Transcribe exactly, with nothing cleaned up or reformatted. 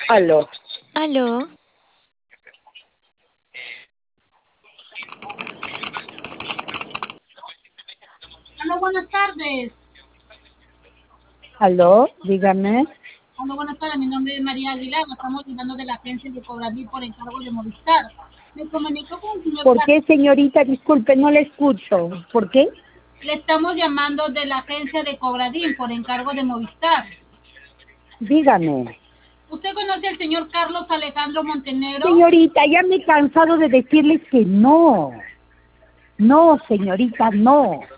Aló. Aló. Aló, buenas tardes. Aló, dígame. Aló, buenas tardes. Mi nombre es María Aguilar. Nos estamos llamando de la agencia de Cobradí por encargo de Movistar. Me comunico con el señor ¿Por Car- qué, señorita? Disculpe, no le escucho. ¿Por qué? Le estamos llamando de la agencia de Cobradín por encargo de Movistar. Dígame. ¿Usted conoce al señor Carlos Alejandro Montenegro? Señorita, ya me he cansado de decirles que no. No, señorita, no.